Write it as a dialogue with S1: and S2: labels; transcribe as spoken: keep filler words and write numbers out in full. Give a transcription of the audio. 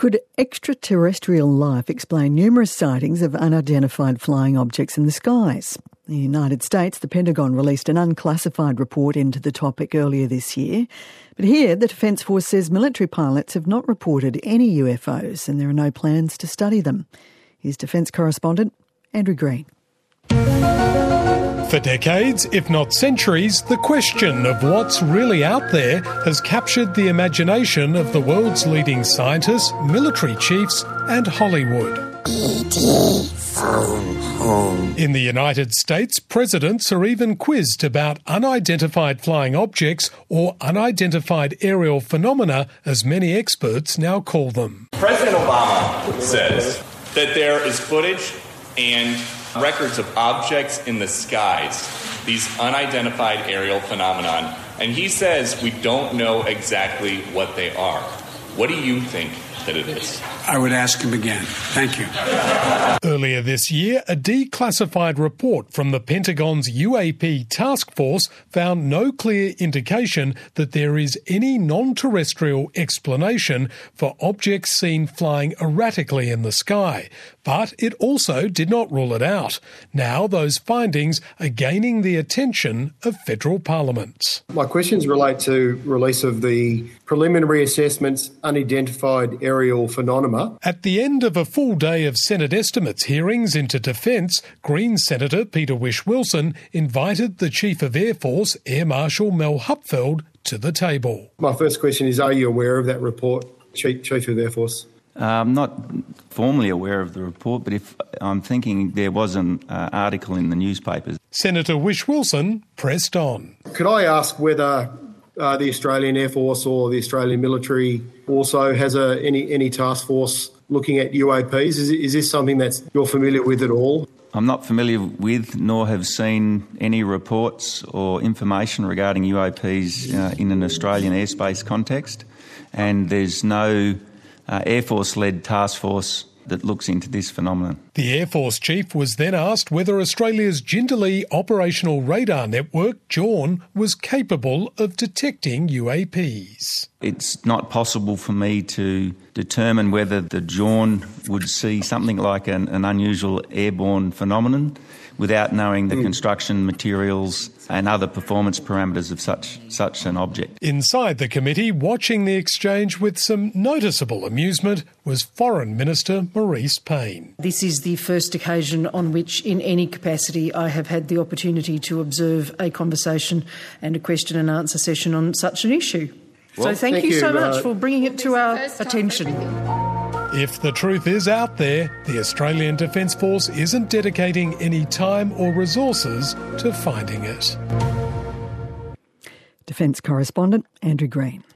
S1: Could extraterrestrial life explain numerous sightings of unidentified flying objects in the skies? In the United States, the Pentagon released an unclassified report into the topic earlier this year. But here, the Defence Force says military pilots have not reported any U F Os and there are no plans to study them. Here's Defence correspondent Andrew Green.
S2: For decades, if not centuries, the question of what's really out there has captured the imagination of the world's leading scientists, military chiefs and Hollywood.
S3: E T phone home.
S2: In the United States, presidents are even quizzed about unidentified flying objects or unidentified aerial phenomena, as many experts now call them.
S4: President Obama says that there is footage and records of objects in the skies, these unidentified aerial phenomenon, and he says we don't know exactly what they are. What do you think that it is?
S5: I would ask him again. Thank you.
S2: Earlier this year, a declassified report from the Pentagon's U A P task force found no clear indication that there is any non-terrestrial explanation for objects seen flying erratically in the sky. But it also did not rule it out. Now those findings are gaining the attention of federal parliaments.
S6: My questions relate to release of the preliminary assessments unidentified aerial phenomena.
S2: At the end of a full day of Senate estimates hearings into defence, Green Senator Peter Whish-Wilson invited the Chief of Air Force, Air Marshal Mel Hupfeld, to the table.
S6: My first question is, are you aware of that report, Chief, Chief of Air Force?
S7: Uh, I'm not formally aware of the report, but if I'm thinking there was an uh, article in the newspapers.
S2: Senator Whish-Wilson pressed on.
S6: Could I ask whether uh, the Australian Air Force or the Australian military also has a, any, any task force looking at U A Ps? Is, is this something that you're familiar with at all?
S7: I'm not familiar with nor have seen any reports or information regarding U A Ps uh, in an Australian airspace context, and there's no Uh, Air Force-led task force that looks into this phenomenon.
S2: The Air Force chief was then asked whether Australia's Jindalee Operational Radar Network, JORN, was capable of detecting U A Ps.
S7: It's not possible for me to determine whether the JORN would see something like an, an unusual airborne phenomenon without knowing the mm. construction materials and other performance parameters of such such an object.
S2: Inside the committee, watching the exchange with some noticeable amusement, was Foreign Minister Marise Payne.
S8: This is the first occasion on which, in any capacity, I have had the opportunity to observe a conversation and a question and answer session on such an issue.
S6: Well,
S8: so thank,
S6: thank
S8: you,
S6: you
S8: so
S6: uh,
S8: much for bringing it to our attention.
S2: If the truth is out there, the Australian Defence Force isn't dedicating any time or resources to finding it.
S1: Defence correspondent Andrew Green.